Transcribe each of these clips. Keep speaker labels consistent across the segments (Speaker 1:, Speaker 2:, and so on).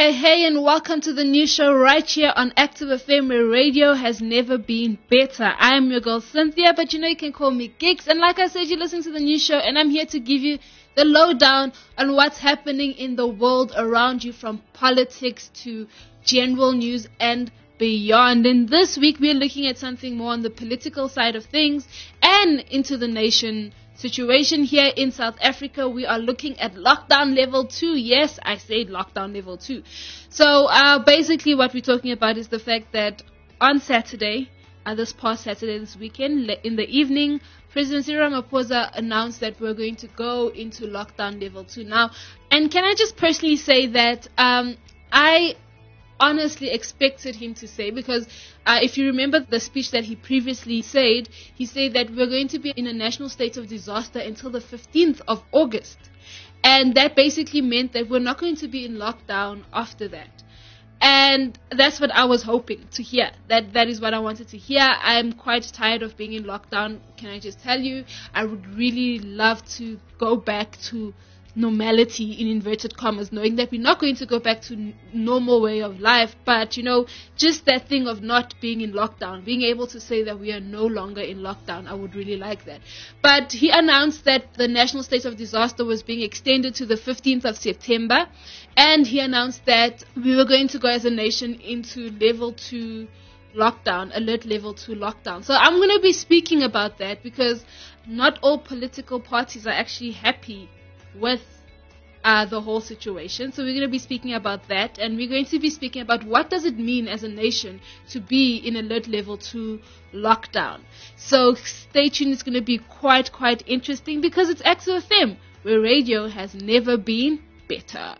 Speaker 1: Hey, and welcome to the new show right here on Active FM, where radio has never been better. I am your girl Cynthia, but you can call me Gigs. And like I said, you listen to the new show, and I'm here to give you the lowdown on what's happening in the world around you, from politics to general news and beyond. And this week, we're looking at something more on the political side of things and into the nation situation here in South Africa. We are looking at lockdown level 2. Yes, I said lockdown level 2. So basically what we're talking about is the fact that on Saturday, this past Saturday, this weekend, in the evening, President Cyril Ramaphosa announced that we're going to go into lockdown level 2 now. And can I just personally say that I honestly expected him to say, because if you remember the speech that he previously said, he said that we're going to be in a national state of disaster until the 15th of August. And that basically meant that we're not going to be in lockdown after that. And that's what I was hoping to hear. That is what I wanted to hear. I'm quite tired of being in lockdown. Can I just tell you, I would really love to go back to normality, in inverted commas, knowing that we're not going to go back to normal way of life, but just that thing of not being in lockdown, being able to say that we are no longer in lockdown, I would really like that. But he announced that the national state of disaster was being extended to the 15th of September, and he announced that we were going to go as a nation into level 2 lockdown, alert level 2 lockdown. So I'm going to be speaking about that, because not all political parties are actually happy with the whole situation. So we're going to be speaking about that, and we're going to be speaking about what does it mean as a nation to be in alert level 2 lockdown. So stay tuned. It's going to be quite interesting, because it's Active FM, where radio has never been better.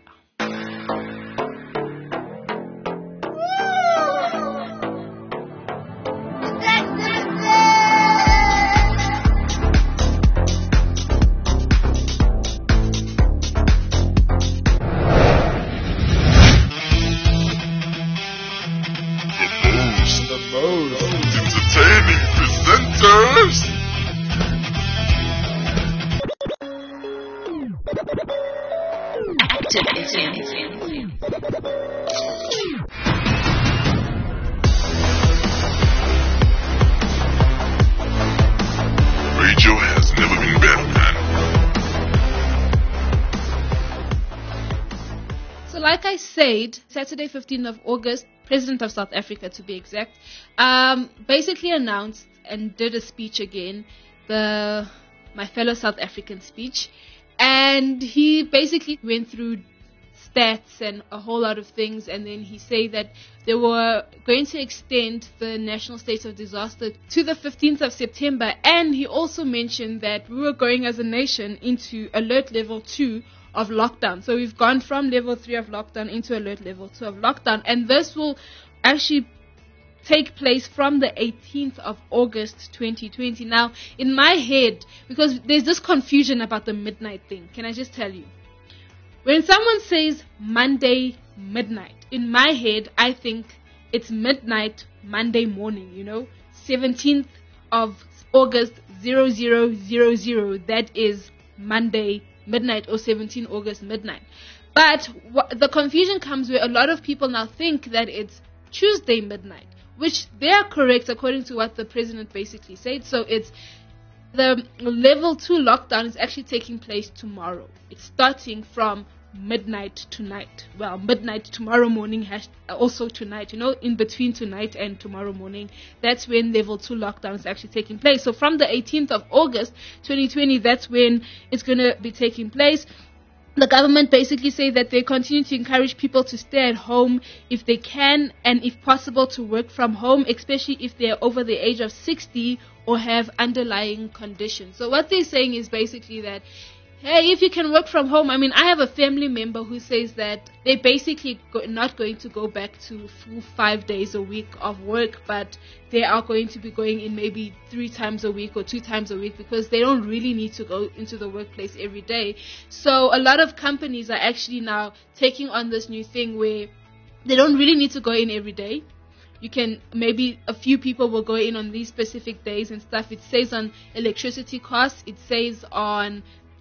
Speaker 2: Radio has never been better, man.
Speaker 1: So like I said, Saturday 15th of August, President of South Africa to be exact, basically announced and did a speech again, my fellow South African speech, and he basically went through stats and a whole lot of things, and then he said that they were going to extend the national state of disaster to the 15th of September, and he also mentioned that we were going as a nation into alert level 2 of lockdown. So we've gone from level 3 of lockdown into alert level 2 of lockdown, and this will actually take place from the 18th of August 2020. Now, in my head, because there's this confusion about the midnight thing, can I just tell you? When someone says Monday midnight, in my head, I think it's midnight Monday morning, 17th of August 0000, that is Monday midnight, or 17 August midnight. But the confusion comes where a lot of people now think that it's Tuesday midnight, which they are correct according to what the president basically said. So it's the level 2 lockdown is actually taking place tomorrow. It's starting from midnight tonight. Well, midnight tomorrow morning, also tonight, in between tonight and tomorrow morning. That's when level 2 lockdown is actually taking place. So from the 18th of August 2020, that's when it's going to be taking place. The government basically say that they continue to encourage people to stay at home if they can, and if possible to work from home, especially if they're over the age of 60 or have underlying conditions. So what they're saying is basically that, hey, if you can work from home, I have a family member who says that they're basically not going to go back to full 5 days a week of work, but they are going to be going in maybe 3 times a week or 2 times a week, because they don't really need to go into the workplace every day. So a lot of companies are actually now taking on this new thing where they don't really need to go in every day. You can, maybe a few people will go in on these specific days and stuff. It saves on electricity costs. It saves on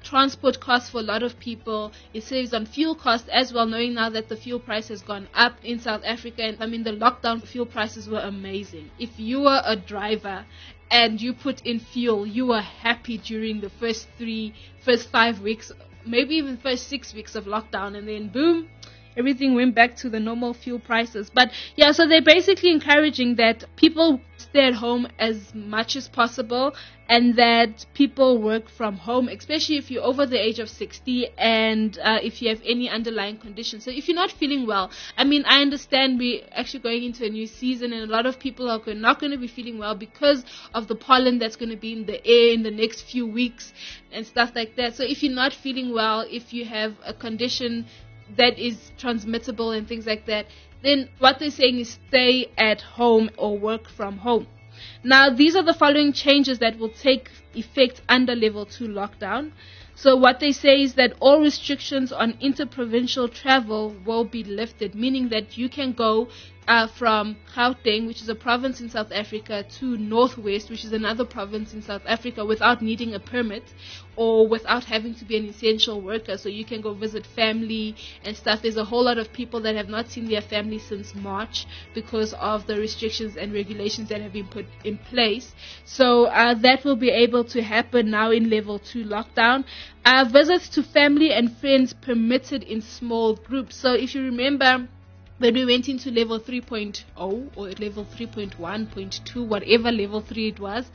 Speaker 1: transport costs for a lot of people. It saves on fuel costs as well, knowing now that the fuel price has gone up in South Africa. And I mean, the lockdown fuel prices were amazing. If you were a driver and you put in fuel, you were happy during the first 5 weeks, maybe even first 6 weeks of lockdown, and then boom, everything went back to the normal fuel prices. But yeah, so they're basically encouraging that people stay at home as much as possible, and that people work from home, especially if you're over the age of 60 and if you have any underlying conditions. So if you're not feeling well, I mean, I understand we're actually going into a new season, and a lot of people are not going to be feeling well because of the pollen that's going to be in the air in the next few weeks and stuff like that. So if you're not feeling well, if you have a condition that is transmittable and things like that, then what they're saying is stay at home or work from home. Now, these are the following changes that will take effect under level 2 lockdown. So what they say is that all restrictions on interprovincial travel will be lifted, meaning that you can go from Gauteng, which is a province in South Africa, to Northwest, which is another province in South Africa, without needing a permit or without having to be an essential worker. So you can go visit family and stuff. There's a whole lot of people that have not seen their family since March because of the restrictions and regulations that have been put in place. So that will be able to happen now in level 2 lockdown. Visits to family and friends permitted in small groups. So if you remember, when we went into level 3.0 or level 3.1.2, whatever level 3 it was,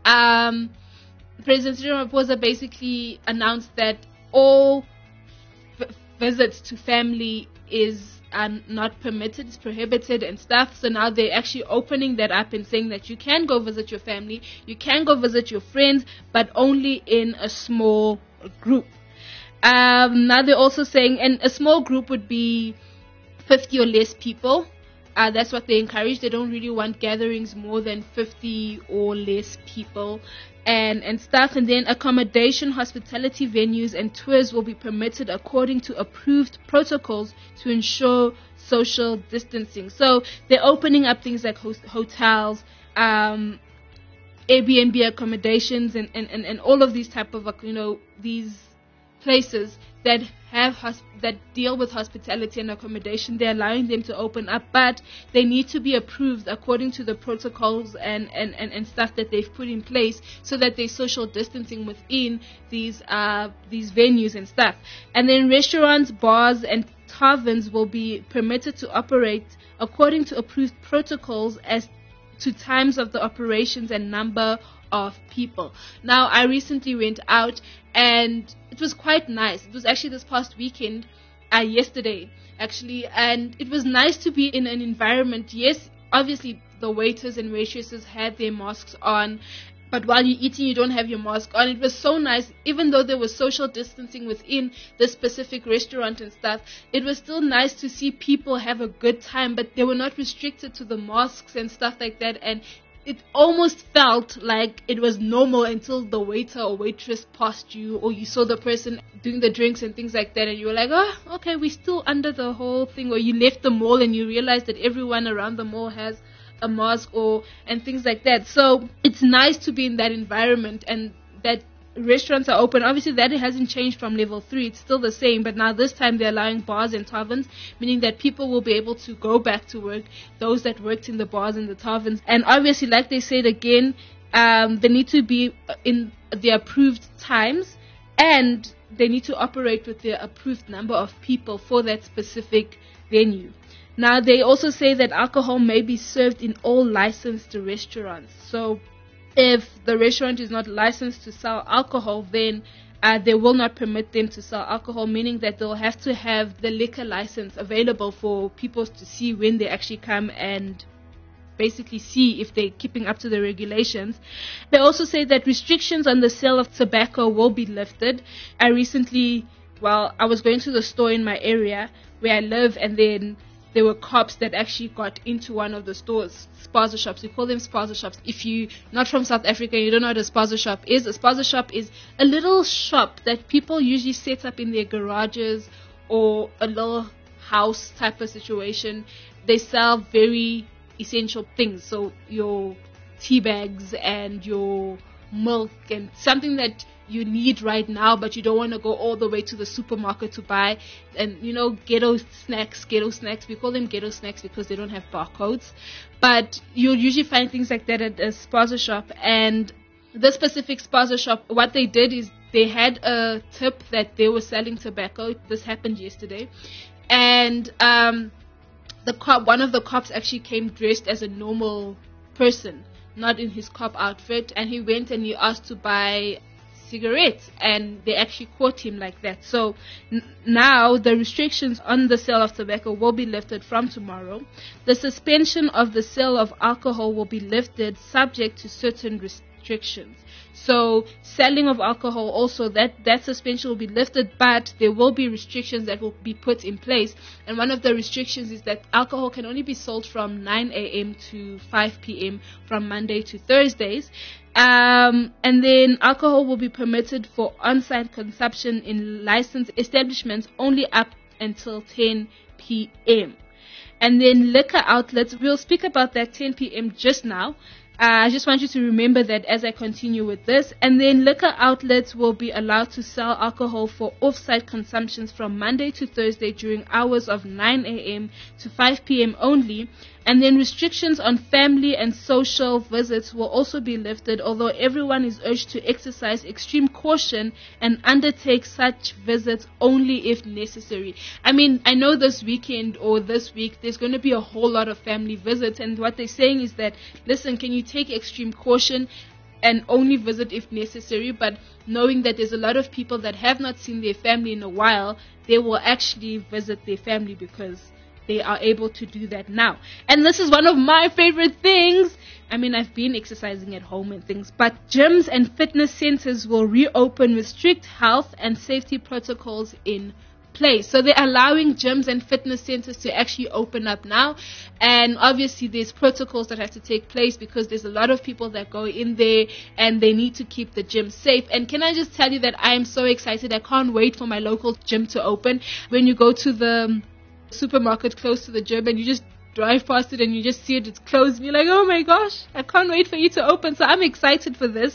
Speaker 1: President Cyril Ramaphosa basically announced that all visits to family are not permitted, it's prohibited and stuff. So now they're actually opening that up and saying that you can go visit your family, you can go visit your friends, but only in a small group. Now they're also saying, and a small group would be 50 or less people. That's what they encourage. They don't really want gatherings more than 50 or less people and stuff. And then accommodation, hospitality venues and tours will be permitted according to approved protocols to ensure social distancing. So they're opening up things like hotels, Airbnb accommodations and all of these type of, these places that that deal with hospitality and accommodation. They're allowing them to open up, but they need to be approved according to the protocols and stuff that they've put in place, so that there's social distancing within these venues and stuff. And then restaurants, bars and taverns will be permitted to operate according to approved protocols as to times of the operations and number of people. Now, I recently went out and it was quite nice. It was actually this past weekend, yesterday actually, and it was nice to be in an environment. Yes, obviously the waiters and waitresses had their masks on, but while you're eating, you don't have your mask on. It was so nice, even though there was social distancing within the specific restaurant and stuff, it was still nice to see people have a good time, but they were not restricted to the masks and stuff like that. And it almost felt like it was normal until the waiter or waitress passed you, or you saw the person doing the drinks and things like that, and you were like, oh, okay, we're still under the whole thing. Or you left the mall and you realized that everyone around the mall has a mask and things like that. So it's nice to be in that environment, and that restaurants are open. Obviously that hasn't changed from level 3, it's still the same, but now this time they're allowing bars and taverns, meaning that people will be able to go back to work, those that worked in the bars and the taverns. And obviously, like they said again, they need to be in the approved times, and they need to operate with the approved number of people for that specific venue. Now, they also say that alcohol may be served in all licensed restaurants. So if the restaurant is not licensed to sell alcohol, then they will not permit them to sell alcohol, meaning that they'll have to have the liquor license available for people to see when they actually come and basically see if they're keeping up to the regulations. They also say that restrictions on the sale of tobacco will be lifted. I was going to the store in my area where I live, and then there were cops that actually got into one of the stores, spaza shops. We call them spaza shops. If you're not from South Africa, you don't know what a spaza shop is. A spaza shop is a little shop that people usually set up in their garages or a little house type of situation. They sell very essential things. So your tea bags and your milk and something that you need right now, but you don't want to go all the way to the supermarket to buy. And, ghetto snacks. We call them ghetto snacks because they don't have barcodes. But you'll usually find things like that at a spaza shop. And this specific spaza shop, what they did is they had a tip that they were selling tobacco. This happened yesterday. And one of the cops actually came dressed as a normal person, not in his cop outfit, and he went and he asked to buy cigarettes, and they actually caught him like that. So now the restrictions on the sale of tobacco will be lifted from tomorrow. The suspension of the sale of alcohol will be lifted subject to certain restrictions. So selling of alcohol also, that suspension will be lifted, but there will be restrictions that will be put in place. And one of the restrictions is that alcohol can only be sold from 9 a.m. to 5 p.m. from Monday to Thursdays. And then alcohol will be permitted for on-site consumption in licensed establishments only up until 10 p.m. And then liquor outlets, we'll speak about that 10 p.m. just now. I just want you to remember that as I continue with this. And then liquor outlets will be allowed to sell alcohol for off-site consumptions from Monday to Thursday during hours of 9 a.m. to 5 p.m. only. And then restrictions on family and social visits will also be lifted, although everyone is urged to exercise extreme caution and undertake such visits only if necessary. I mean, I know this weekend or this week there's going to be a whole lot of family visits, and what they're saying is that, listen, can you take extreme caution and only visit if necessary, but knowing that there's a lot of people that have not seen their family in a while, they will actually visit their family because they are able to do that now. And this is one of my favorite things. I mean, I've been exercising at home and things, but gyms and fitness centers will reopen with strict health and safety protocols in place. So they're allowing gyms and fitness centers to actually open up now. And obviously there's protocols that have to take place because there's a lot of people that go in there and they need to keep the gym safe. And can I just tell you that I am so excited. I can't wait for my local gym to open. When you go to the supermarket close to the gym and you just drive past it and you just see it's closed, and you're like, oh my gosh, I can't wait for you to open. So I'm excited for this,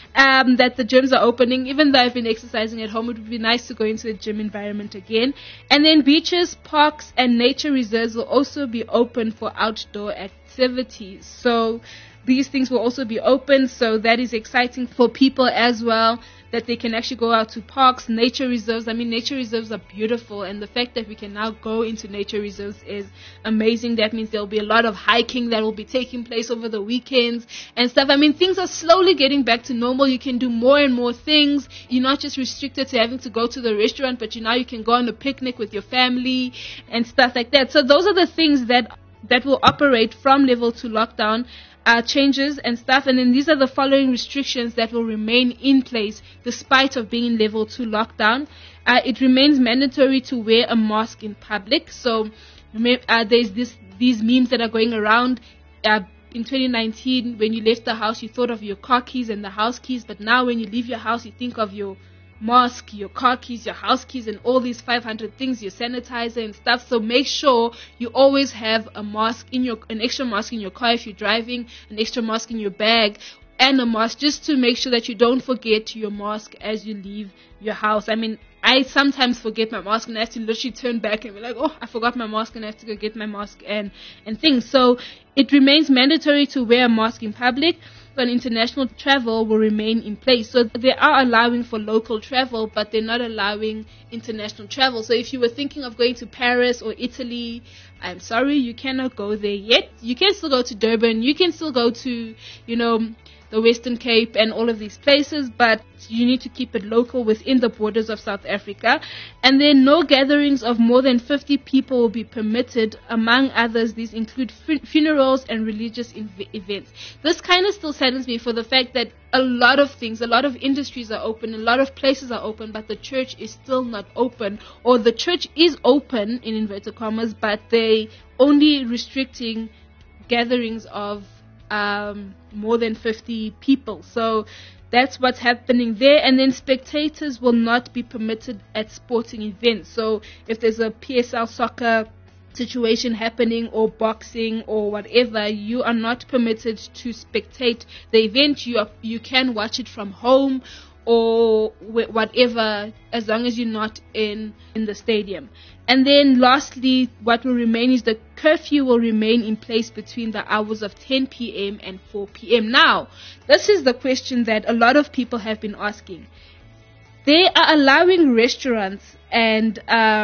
Speaker 1: that the gyms are opening. Even though I've been exercising at home, it would be nice to go into the gym environment again. And then beaches, parks and nature reserves will also be open for outdoor activities. So these things will also be open, so that is exciting for people as well, that they can actually go out to parks, nature reserves. I mean, nature reserves are beautiful, and the fact that we can now go into nature reserves is amazing. That means there will be a lot of hiking that will be taking place over the weekends and stuff. I mean, things are slowly getting back to normal. You can do more and more things. You're not just restricted to having to go to the restaurant, but now you can go on a picnic with your family and stuff like that. So those are the things that will operate from level 2 lockdown changes and stuff. And then these are the following restrictions that will remain in place despite of being in level 2 lockdown. It remains mandatory to wear a mask in public. So there's these memes that are going around. In 2019, when you left the house, you thought of your car keys and the house keys, but now when you leave your house, you think of your mask, your car keys, your house keys, and all these 500 things, your sanitizer and stuff. So make sure you always have an extra mask in your car if you're driving, an extra mask in your bag, and a mask just to make sure that you don't forget your mask as you leave your house. I mean, I sometimes forget my mask and I have to literally turn back and be like, oh, I forgot my mask, and I have to go get my mask and things. So it remains mandatory to wear a mask in public. And international travel will remain in place. So they are allowing for local travel, but they're not allowing international travel. So if you were thinking of going to Paris or Italy, I'm sorry, you cannot go there yet. You can still go to Durban. You can still go to, the Western Cape and all of these places, but you need to keep it local within the borders of South Africa. And then no gatherings of more than 50 people will be permitted. Among others, these include funerals and religious events. This kind of still saddens me for the fact that a lot of industries are open, a lot of places are open, but the church is still not open, or the church is open in inverted commas, but they only restricting gatherings of more than 50 people. So that's what's happening there. And then spectators will not be permitted at sporting events. So if there's a PSL soccer situation happening or boxing or whatever, you are not permitted to spectate the event. You can watch it from home, or whatever, as long as you're not in the stadium. And then lastly, what will remain is the curfew will remain in place between the hours of 10 p.m. and 4 p.m. Now, this is the question that a lot of people have been asking. They are allowing restaurants and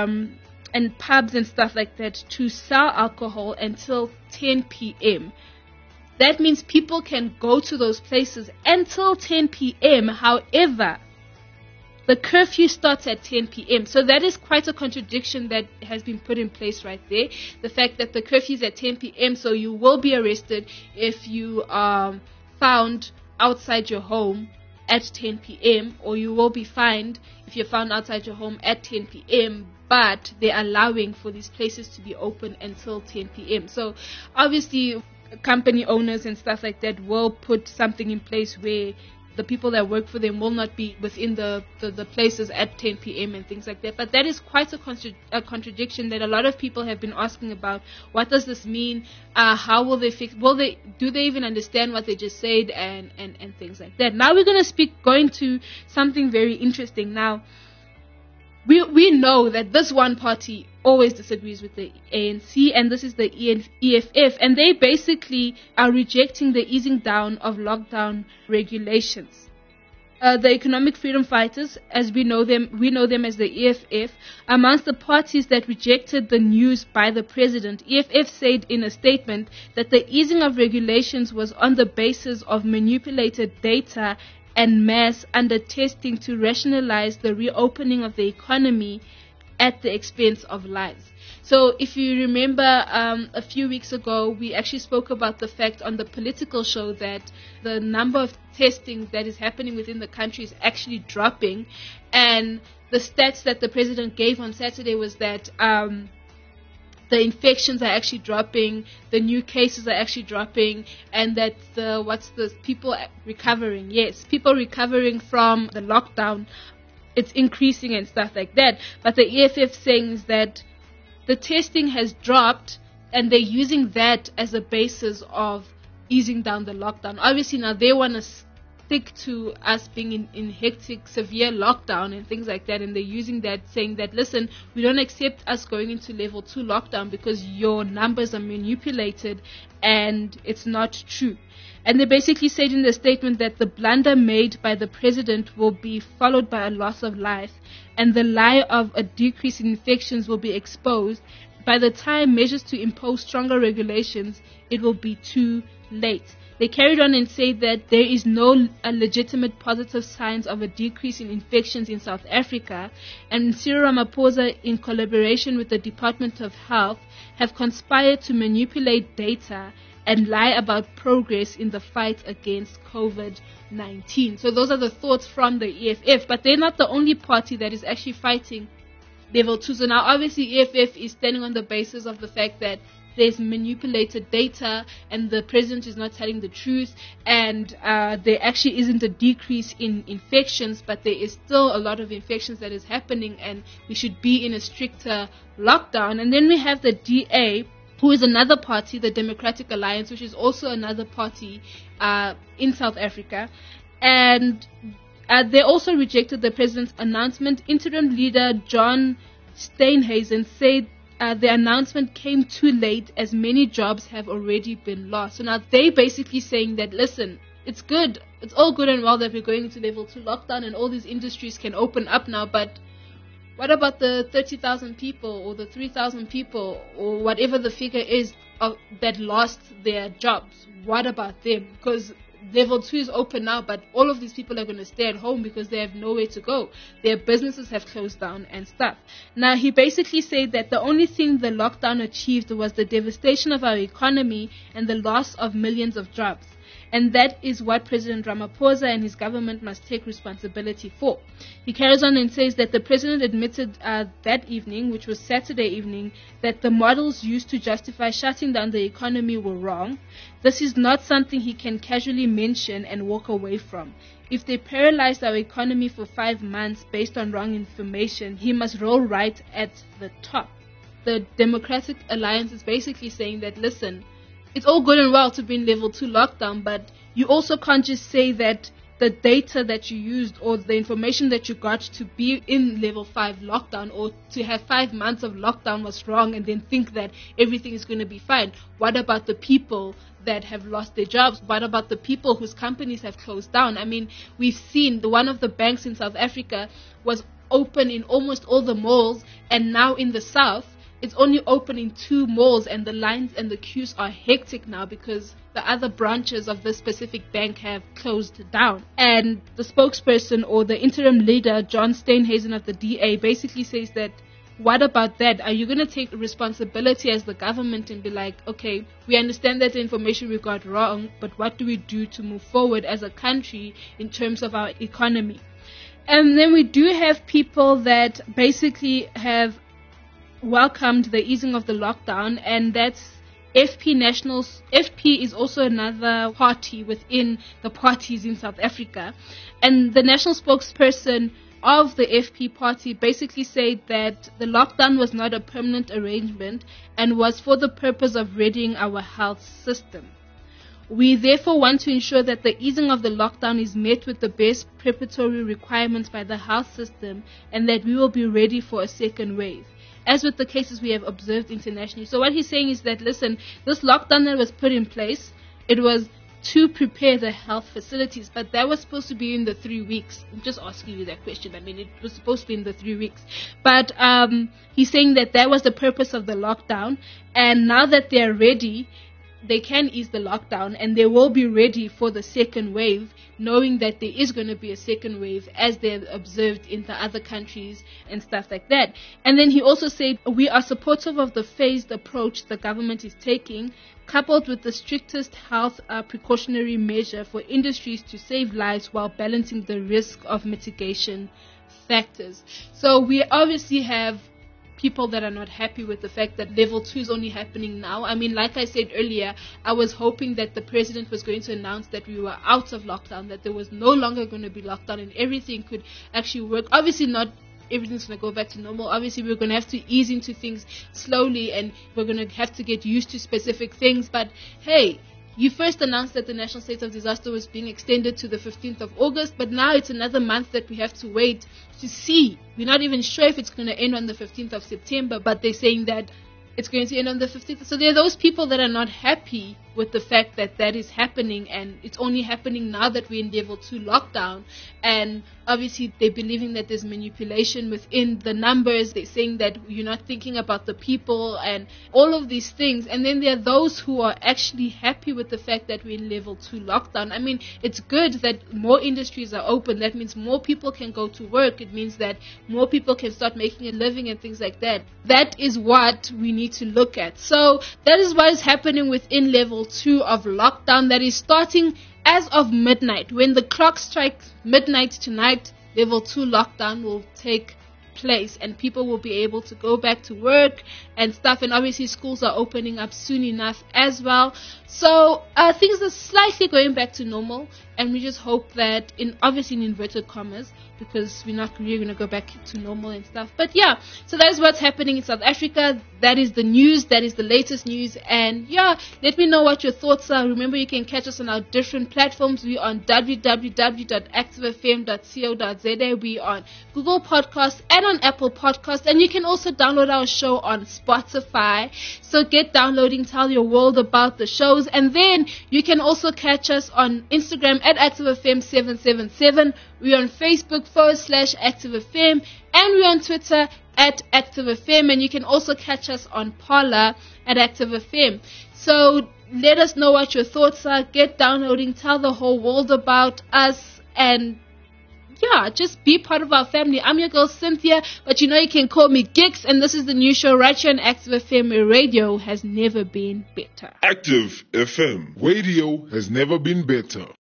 Speaker 1: pubs and stuff like that to sell alcohol until 10 p.m. That means people can go to those places until 10 p.m. However, the curfew starts at 10 p.m. So that is quite a contradiction that has been put in place right there. The fact that the curfew is at 10 p.m. so you will be arrested if you are found outside your home at 10 p.m. or you will be fined if you're found outside your home at 10 p.m. But they're allowing for these places to be open until 10 p.m. So obviously company owners and stuff like that will put something in place where the people that work for them will not be within the places at 10 p.m. and things like that. But that is quite a contradiction that a lot of people have been asking about. What does this mean? How will they fix? Do they even understand what they just said and things like that? Now we're going to something very interesting. Now we know that this one party always disagrees with the ANC, and this is the EFF, and they basically are rejecting the easing down of lockdown regulations. The Economic Freedom Fighters, as we know them as the EFF, amongst the parties that rejected the news by the president. EFF said in a statement that the easing of regulations was on the basis of manipulated data and mass under testing to rationalize the reopening of the economy at the expense of lives. So if you remember, a few weeks ago, we actually spoke about the fact on the political show that the number of testing that is happening within the country is actually dropping. And the stats that the president gave on Saturday was that the infections are actually dropping, the new cases are actually dropping, and that people recovering. Yes, people recovering from the lockdown, it's increasing and stuff like that. But the EFF saying is that the testing has dropped and they're using that as a basis of easing down the lockdown. Obviously now they want to stick to us being in hectic, severe lockdown and things like that, and they're using that, saying that, listen, we don't accept us going into level 2 lockdown because your numbers are manipulated and it's not true. And they basically said in the statement that the blunder made by the president will be followed by a loss of life, and the lie of a decrease in infections will be exposed. By the time measures to impose stronger regulations, it will be too late. They carried on and said that there is no legitimate positive signs of a decrease in infections in South Africa, and Cyril Ramaphosa, in collaboration with the Department of Health, have conspired to manipulate data and lie about progress in the fight against COVID-19. So those are the thoughts from the EFF, but they're not the only party that is actually fighting level 2. So now obviously EFF is standing on the basis of the fact that there's manipulated data and the president is not telling the truth, and there actually isn't a decrease in infections, but there is still a lot of infections that is happening, and we should be in a stricter lockdown. And then we have the DA, who is another party, the Democratic Alliance, which is also another party in South Africa, and they also rejected the president's announcement. Interim leader John Steenhuisen said the announcement came too late as many jobs have already been lost. So now they basically saying that, listen, it's good, it's all good and well that we're going into level 2 lockdown and all these industries can open up now, but what about the 30,000 people or the 3,000 people or whatever the figure is that lost their jobs? What about them? Because level 2 is open now, but all of these people are going to stay at home because they have nowhere to go. Their businesses have closed down and stuff. Now, he basically said that the only thing the lockdown achieved was the devastation of our economy and the loss of millions of jobs. And that is what President Ramaphosa and his government must take responsibility for. He carries on and says that the president admitted that evening, which was Saturday evening, that the models used to justify shutting down the economy were wrong. This is not something he can casually mention and walk away from. If they paralyzed our economy for 5 months based on wrong information, he must roll right at the top. The Democratic Alliance is basically saying that, listen, it's all good and well to be in level 2 lockdown, but you also can't just say that the data that you used or the information that you got to be in level 5 lockdown or to have 5 months of lockdown was wrong and then think that everything is going to be fine. What about the people that have lost their jobs? What about the people whose companies have closed down? I mean, we've seen one of the banks in South Africa was open in almost all the malls, and now in the south it's only open in 2 malls, and the lines and the queues are hectic now because the other branches of this specific bank have closed down. And the spokesperson or the interim leader, John Steenhuisen of the DA, basically says that, what about that? Are you going to take responsibility as the government and be like, okay, we understand that the information we got wrong, but what do we do to move forward as a country in terms of our economy? And then we do have people that basically have welcomed the easing of the lockdown, and that's FP Nationals. FP is also another party within the parties in South Africa. And the national spokesperson of the FP party basically said that the lockdown was not a permanent arrangement and was for the purpose of readying our health system. We therefore want to ensure that the easing of the lockdown is met with the best preparatory requirements by the health system and that we will be ready for a second wave, as with the cases we have observed internationally. So what he's saying is that, listen, this lockdown that was put in place, it was to prepare the health facilities, but that was supposed to be in the 3 weeks. I'm just asking you that question. I mean, it was supposed to be in the 3 weeks. But he's saying that was the purpose of the lockdown, and now that they're ready, they can ease the lockdown and they will be ready for the second wave, knowing that there is going to be a second wave as they've observed in the other countries and stuff like that. And then he also said, we are supportive of the phased approach the government is taking, coupled with the strictest health precautionary measure for industries to save lives while balancing the risk of mitigation factors. So we obviously have people that are not happy with the fact that level 2 is only happening now. I mean, like I said earlier, I was hoping that the president was going to announce that we were out of lockdown, that there was no longer going to be lockdown and everything could actually work. Obviously not everything's going to go back to normal. Obviously we're going to have to ease into things slowly and we're going to have to get used to specific things. But hey, you first announced that the national state of disaster was being extended to the 15th of August, but now it's another month that we have to wait to see. We're not even sure if it's going to end on the 15th of September, but they're saying that it's going to end on the 15th. So there are those people that are not happy with the fact that that is happening, and it's only happening now that we're in level 2 lockdown. And obviously they're believing that there's manipulation within the numbers. They're saying that you're not thinking about the people and all of these things. And then there are those who are actually happy with the fact that we're in level 2 lockdown. I mean, it's good that more industries are open. That means more people can go to work. It means that more people can start making a living and things like that. That is what we need to look at. So that is what is happening within level 2 of lockdown, that is starting as of midnight. When the clock strikes midnight tonight, level 2 lockdown will take place and people will be able to go back to work and stuff, and obviously schools are opening up soon enough as well. So things are slightly going back to normal, and we just hope that, obviously in inverted commas, because we're not really going to go back to normal and stuff. But yeah, so that is what's happening in South Africa. That is the news. That is the latest news. And yeah, let me know what your thoughts are. Remember, you can catch us on our different platforms. We're on www.activefm.co.za. We're on Google Podcasts and on Apple Podcasts. And you can also download our show on Spotify. So get downloading, tell your world about the shows. And then you can also catch us on Instagram at ActiveFM777. We're on Facebook /ActiveFM, and we're on Twitter at ActiveFM, and you can also catch us on Parler at ActiveFM. So let us know what your thoughts are. Get downloading, tell the whole world about us, and yeah, just be part of our family. I'm your girl Cynthia, but you can call me Gix, and this is the new show right here on Active FM, where radio has never been better.
Speaker 2: Active FM. Radio has never been better.